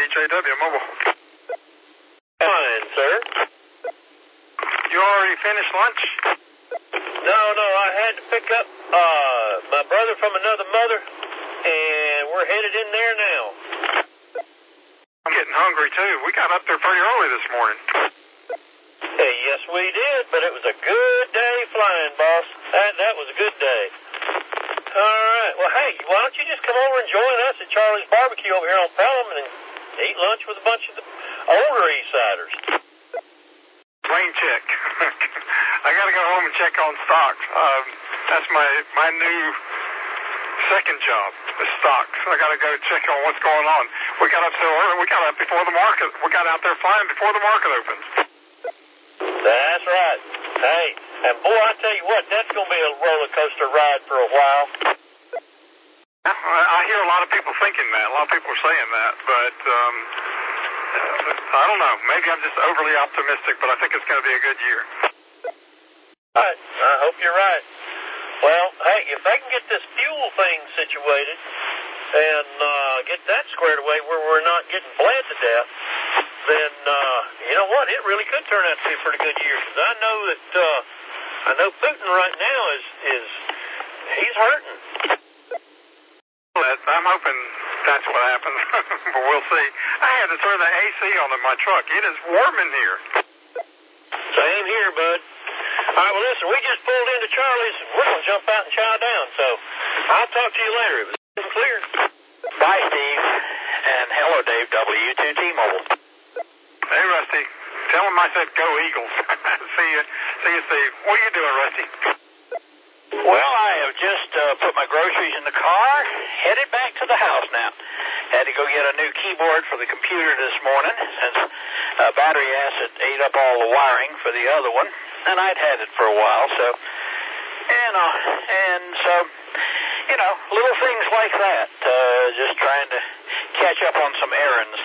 WJW Mobile. Fine, sir. You already finished lunch? No, I had to pick up my brother from another mother, and we're headed in there now. I'm getting hungry, too. We got up there pretty early this morning. Hey, yes, we did, but it was a good day flying, boss. That was a good day. All right. Well, hey, why don't you just come over and join us at Charlie's Barbecue over here on Pelham and eat lunch with a bunch of the older Eastsiders? Rain check. I got to go home and check on stocks. That's my new second job, is stocks. I got to go check on what's going on. We got up so early. We got up before the market. We got out there flying before the market opens. That's right. Hey, and boy, I tell you what, that's going to be a roller coaster ride for a while. I hear a lot of people thinking that. A lot of people are saying that, but I don't know. Maybe I'm just overly optimistic, but I think it's going to be a good year. All right. I hope you're right. Well, hey, if they can get this fuel thing situated and get that squared away where we're not getting bled to death, then you know what? It really could turn out to be a pretty good year. Because I know that Putin right now is he's hurting. I'm hoping that's what happens, but we'll see. I had to turn the AC on in my truck. It is warm in here. Same here, bud. All right, well, listen, we just pulled into Charlie's. We're going to jump out and chow down, so I'll talk to you later. It was clear. Bye, Steve. And hello, Dave W2T Mobile. Hey, Rusty. Tell him I said go Eagles. See you, Steve. What are you doing, Rusty? Well, I have just put my groceries in the car, headed back to the house now. Had to go get a new keyboard for the computer this morning since battery acid ate up all the wiring for the other one, and I'd had it for a while, so, little things like that, just trying to catch up on some errands.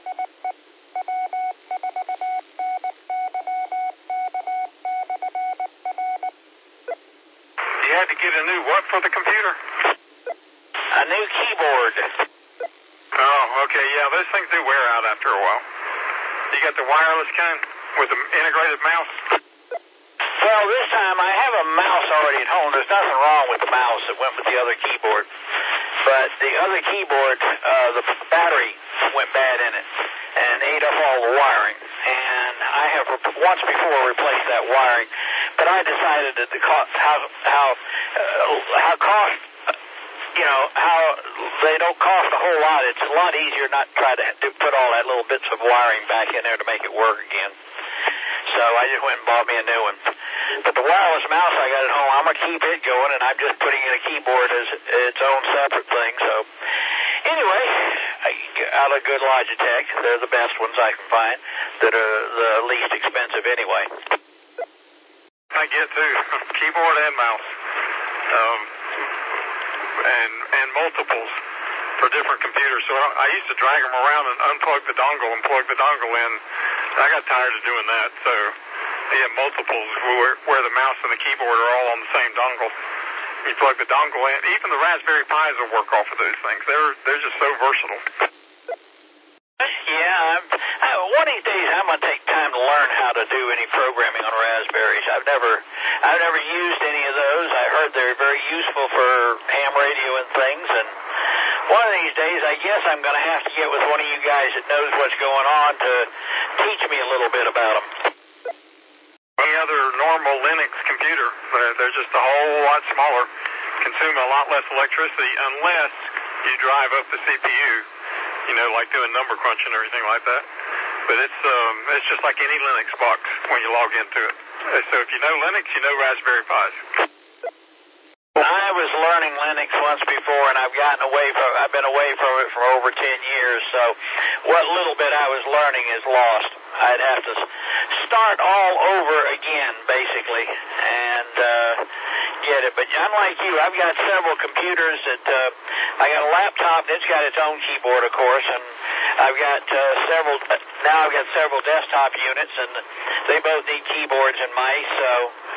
You had to get a new what for the computer? A new keyboard. Oh, okay, yeah, those things do wear out after a while. You got the wireless kind with the integrated mouse? Well, this time I have a mouse already at home. There's nothing wrong with the mouse that went with the other keyboard. But the other keyboard, the battery went bad in it and ate up all the wiring. And I have once before replaced that wiring, but I decided that the cost, how they don't cost a whole lot. It's a lot easier not to try to put all that little bits of wiring back in there to make it work again. So I just went and bought me a new one. But the wireless mouse I got at home, I'm going to keep it going, and I'm just putting in a keyboard as its own separate thing. So anyway, I got a good Logitech. They're the best ones I can find that are the least expensive anyway. I get too. Keyboard and mouse. And multiples for different computers. So I used to drag them around and unplug the dongle and plug the dongle in. I got tired of doing that. So yeah, multiples where the mouse and the keyboard are all on the same dongle. You plug the dongle in. Even the Raspberry Pis will work off of those things. They're just so versatile. Yeah, one of these days I'm going to take time to learn how to do any programming on Raspberries. I've never used any of those. I heard they're very useful for ham radio and things, and one of these days I guess I'm going to have to get with one of you guys that knows what's going on to teach me a little bit about them. Any other normal Linux computer, they're just a whole lot smaller, consume a lot less electricity unless you drive up the CPU. Like doing number crunching or anything like that. But it's just like any Linux box when you log into it. So if you know Linux, you know Raspberry Pis. I was learning Linux once before, and I've been away from it for over 10 years, so what little bit I was learning is lost. I'd have to start all over again, basically, and get it. But unlike you, I've got several computers that, I got a laptop that's got its own keyboard, of course, and I've got several desktop units, and they both need keyboards and mice, so,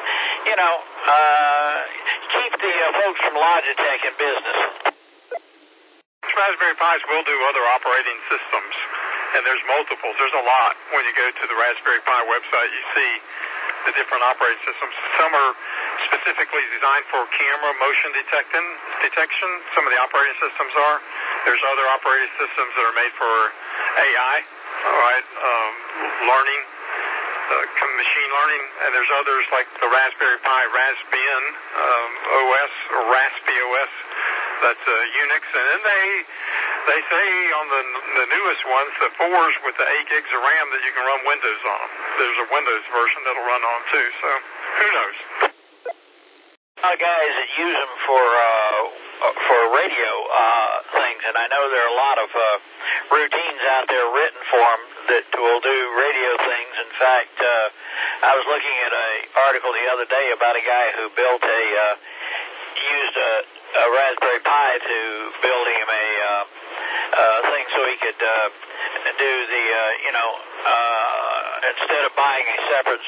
keep the folks from Logitech in business. Raspberry Pis will do other operating systems. and there's multiples. There's a lot. When you go to the Raspberry Pi website, you see the different operating systems. Some are specifically designed for camera motion detection. Some of the operating systems are. There's other operating systems that are made for AI, all right, learning, machine learning, and there's others like the Raspberry Pi Raspbian OS or Raspi OS. That's Unix, and then they say on the newest ones, the 4s with the 8 gigs of RAM, that you can run Windows on them. There's a Windows version that'll run on too, so who knows? Guys that use them for radio things, and I know there are a lot of routines out there written for them that will do radio things. In fact, I was looking at an article the other day about a guy who built used a Raspberry Pi to build him a thing so he could do the, instead of buying a separate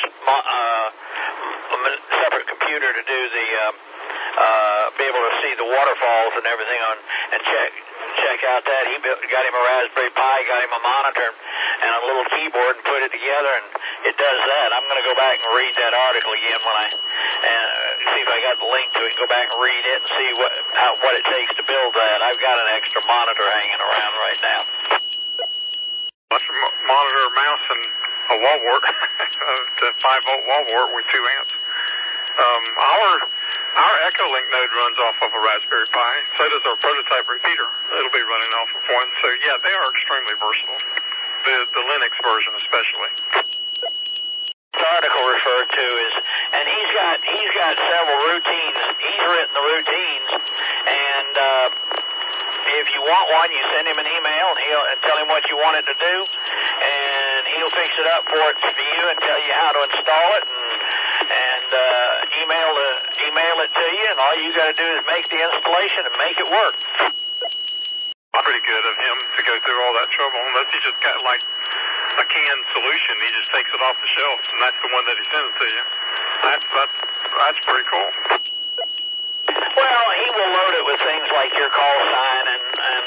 computer to do the, be able to see the waterfalls and everything on and check out that. He got him a Raspberry Pi, got him a monitor and a little keyboard and put it together, and it does that. I'm going to go back and read that article again when I see if I got the link to it and go back and read it and see what it takes to build that. I've got an extra monitor hanging around right now. Monitor, mouse, and a wall wart, the 5-volt wall wart with 2 amps. Our Echolink node runs off of a Raspberry Pi. So does our prototype repeater. It'll be running off of one. So yeah, they are extremely versatile. The Linux version especially. The article referred to is, and he's got several routines. He's written the routines, and if you want one, you send him an email and tell him what you want it to do, and he'll fix it up for you and tell you how to install it and email it to you, and all you got to do is make the installation and make it work. Pretty good of him to go through all that trouble, unless he just got like a canned solution. He just takes it off the shelf, and that's the one that he sends to you. That's pretty cool. Well, he will load it with things like your call sign and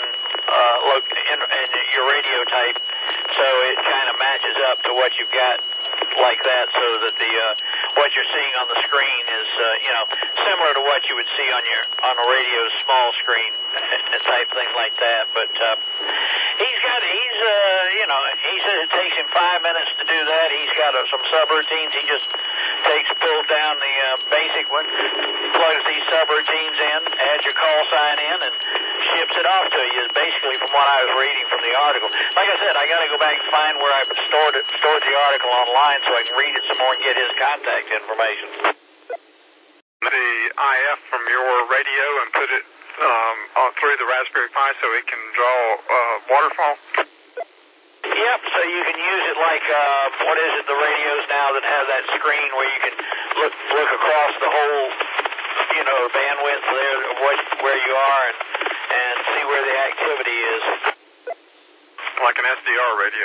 your radio type, so it kind of matches up to what you've got like that, so that the what you're seeing on the screen is similar to what you would see on a radio's small screen and type things like that. But he says it takes him 5 minutes to do that. He's got some subroutines. He just pulls down the basic one, plugs these subroutines in, adds your call sign in, and ships it off to you. Is basically from what I was reading from the article. Like I said, I got to go back and find where I stored the article online so I can read it some more and get his contact information. The IF from your radio and put it through the Raspberry Pi so it can draw waterfall? Yep, so you can use it like, the radios now that have that screen where you can look across the whole, bandwidth there, where you are and see where the activity is. Like an SDR radio?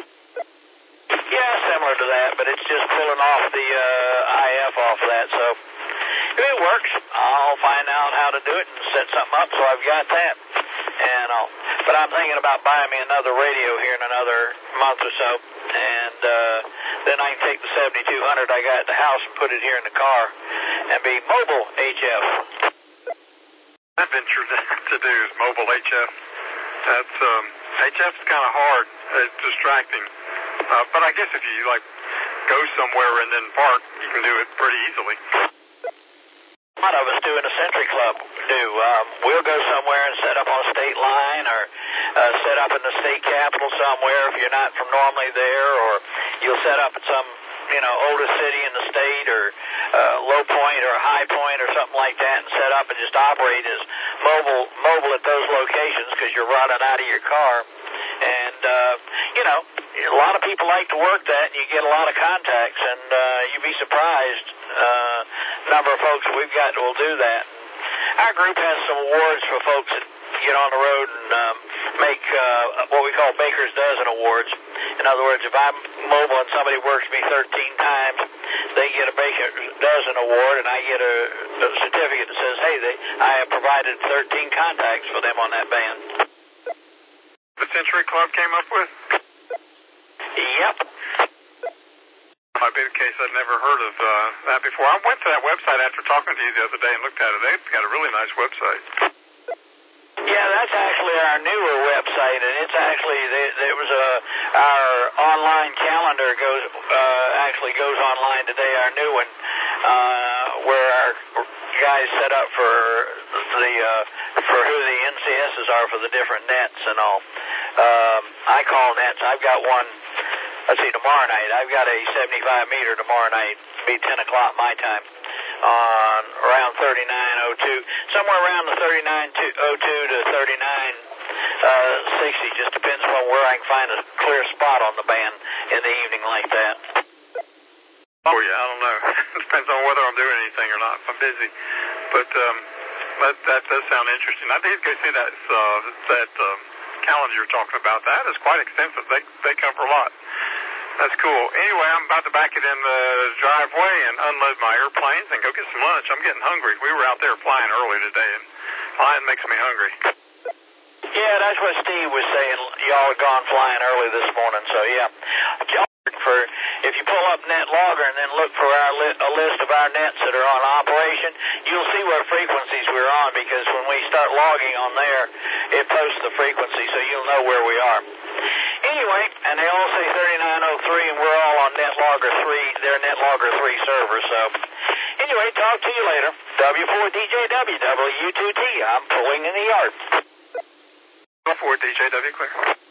Yeah, similar to that, but it's just pulling off the IF off of that, so if it works, I'll find out how to do it and set something up so I've got that. But I'm thinking about buying me another radio here in another month or so, and then I can take the 7200 I got at the house and put it here in the car and be mobile HF. I've ventured to do is mobile HF. That's HF's kind of hard. It's distracting. But I guess if you go somewhere and then park, you can do it pretty easily. A lot of us do in the Century Club we'll go somewhere and set up on a state line or set up in the state capitol somewhere if you're not from normally there, or you'll set up at some oldest city in the state or low point or high point or something like that and set up and just operate as mobile at those locations because you're running out of your car. And a lot of people like to work that, and you get a lot of contacts, and you'd be surprised number of folks we've got will do that. Our group has some awards for folks that get on the road and make what we call Baker's Dozen Awards. In other words, if I'm mobile and somebody works me 13 times, they get a Baker's Dozen Award, and I get a certificate that says, hey, I have provided 13 contacts for them on that band. The Century Club came up with? Yep. Might be the case. I'd never heard of that before. I went to that website after talking to you the other day and looked at it. They've got a really nice website. Yeah, that's actually our newer website, and it's actually there was our online calendar actually goes online today. Our new one, where our guys set up for who the NCSs are for the different nets and all. I call nets. I've got one. Let's see, tomorrow night. I've got a 75 meter tomorrow night. Be 10 o'clock my time. On around 3902, somewhere around the 3902 to 3960. Just depends on where I can find a clear spot on the band in the evening like that. Oh yeah, I don't know. It depends on whether I'm doing anything or not. If I'm busy, but that does sound interesting. I did go see that calendar you're talking about. That is quite extensive. They cover a lot. That's cool. Anyway, I'm about to back it in the driveway and unload my airplanes and go get some lunch. I'm getting hungry. We were out there flying early today, and flying makes me hungry. Yeah, that's what Steve was saying. Y'all had gone flying early this morning, so yeah. If you pull up NetLogger and then look for a list of our nets that are on operation, you'll see what frequencies we're on, because when we start logging on there, it posts the frequency, so you'll know where we are. Anyway, and they all say 3903, and we're all on NetLogger 3, their NetLogger 3 server, so anyway, talk to you later. W4DJW, W2T, I'm pulling in the yard. W4DJW, clear.